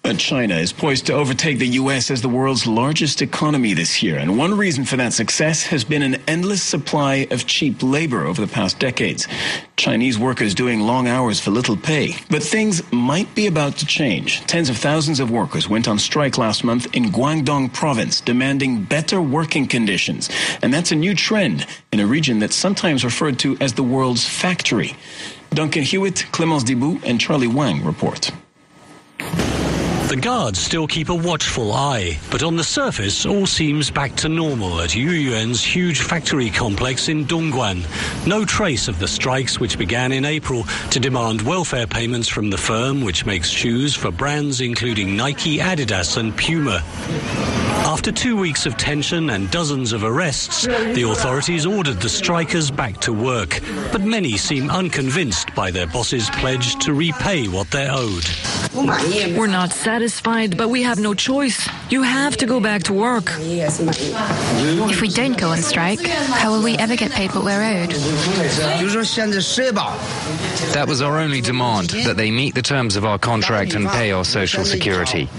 China is poised to overtake the U.S. as the world's largest economy this year. And one reason for that success has been an endless supply of cheap labor over the past decades. Chinese workers doing long hours for little pay. But things might be about to change. Tens of thousands of workers went on strike last month in Guangdong province, demanding better working conditions. And that's a new trend in a region that's sometimes referred to as the world's factory. Duncan Hewitt, Clémence Dibou, and Charlie Wang report. The guards still keep a watchful eye, but on the surface all seems back to normal at Yuyuan's huge factory complex in Dongguan. No trace of the strikes which began in April to demand welfare payments from the firm which makes shoes for brands including Nike, Adidas and Puma. After 2 weeks of tension and dozens of arrests, the authorities ordered the strikers back to work, but many seem unconvinced by their boss's pledge to repay what they're owed. We're not satisfied, but we have no choice. You have to go back to work. If we don't go on strike, how will we ever get paid what we're owed? That was our only demand, that they meet the terms of our contract and pay our social security.